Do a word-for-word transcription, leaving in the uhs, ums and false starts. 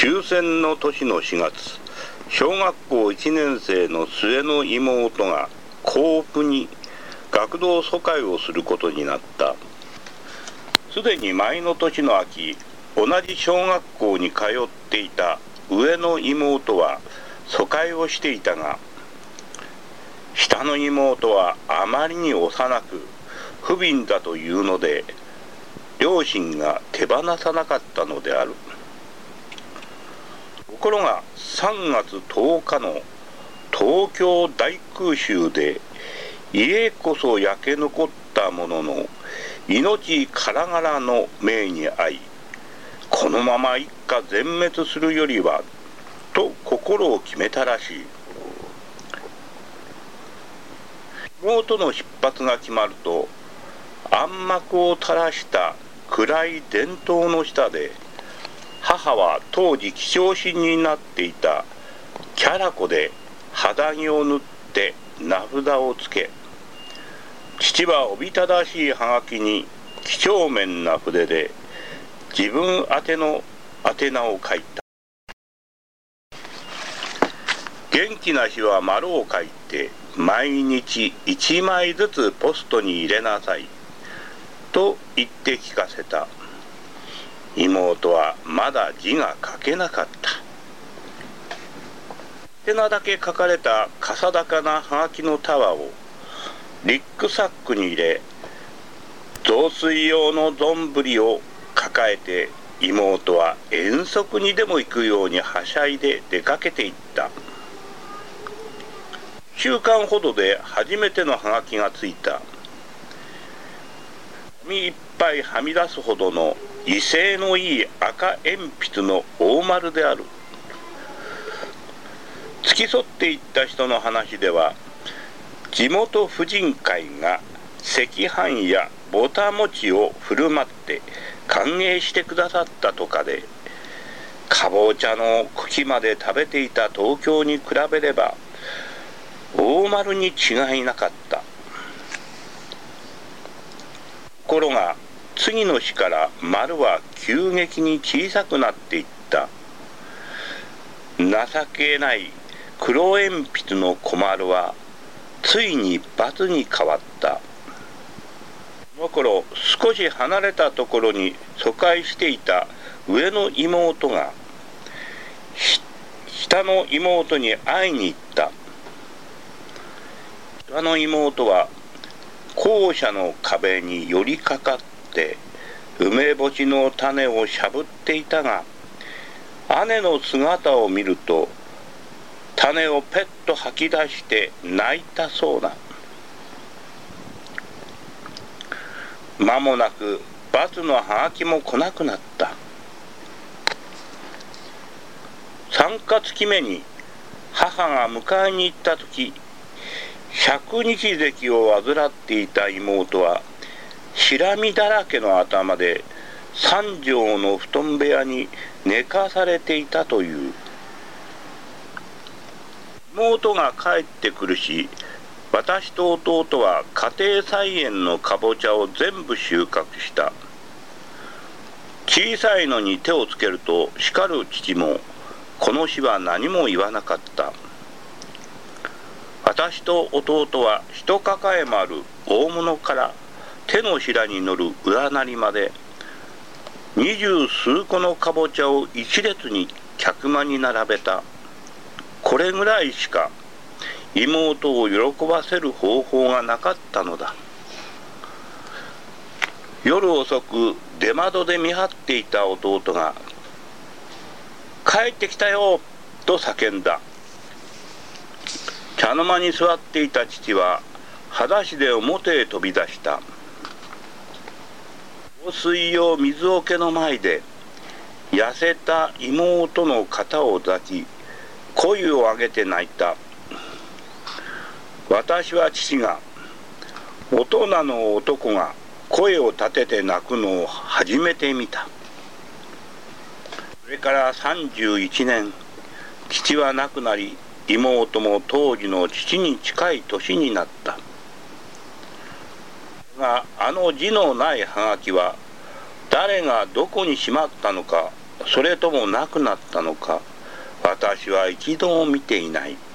終戦の年のしがつ、小学校いちねん生の末の妹が甲府に学童疎開をすることになった。すでに前の年の秋、同じ小学校に通っていた上の妹は疎開をしていたが、下の妹はあまりに幼く不憫だというので、両親が手放さなかったのである。ところがさんがつとおかの東京大空襲で家こそ焼け残ったものの命からがらの命に遭い、このまま一家全滅するよりはと心を決めたらしい。妹の出発が決まると、暗幕を垂らした暗い電灯の下で、母は当時希少品になっていたキャラコで肌着を塗って名札をつけ、父はおびただしいはがきに几帳面な筆で自分宛ての宛名を書いた。元気な日は丸を書いて毎日一枚ずつポストに入れなさいと言って聞かせた。妹はまだ字が書けなかった。宛名だけ書かれたかさ高なはがきの束をリュックサックに入れ、雑炊用の丼を抱えて妹は遠足にでも行くようにはしゃいで出かけていった。いっしゅうかんほどで初めてのはがきがついた。紙いっぱいはみ出すほどの威勢のいい赤鉛筆の大丸である。付き添っていった人の話では、地元婦人会が赤飯やぼた餅を振る舞って歓迎してくださったとかで、かぼちゃの茎まで食べていた東京に比べれば大丸に違いなかった。ところが次の日から丸は急激に小さくなっていった。情けない黒鉛筆の小丸はついに×に変わった。その頃少し離れたところに疎開していた上の妹が下の妹に会いに行った。下の妹は校舎の壁に寄りかかって梅干しの種をしゃぶっていたが、姉の姿を見ると種をペッと吐き出して泣いたそうだ。間もなく×のはがきも来なくなった。三か月目に母が迎えに行った時、百日咳を患っていた妹はしらみだらけの頭で三畳の布団部屋に寝かされていたという。妹が帰ってくるし、私と弟は家庭菜園のかぼちゃを全部収穫した。小さいのに手をつけると叱る父もこの日は何も言わなかった。私と弟は一抱え丸大物から手のひらに乗る裏なりまで二十数個のかぼちゃを一列に客間に並べた。これぐらいしか妹を喜ばせる方法がなかったのだ。夜遅く出窓で見張っていた弟が「帰ってきたよ!」と叫んだ。茶の間に座っていた父は裸足で表へ飛び出した。放水用水桶の前で痩せた妹の肩を抱き声を上げて泣いた。私は父が大人の男が声を立てて泣くのを初めて見た。それからさんじゅういちねん、父は亡くなり、妹も当時の父に近い年になった。があの字のないはがきは誰がどこにしまったのかそれともなくなったのか、私は一度も見ていない。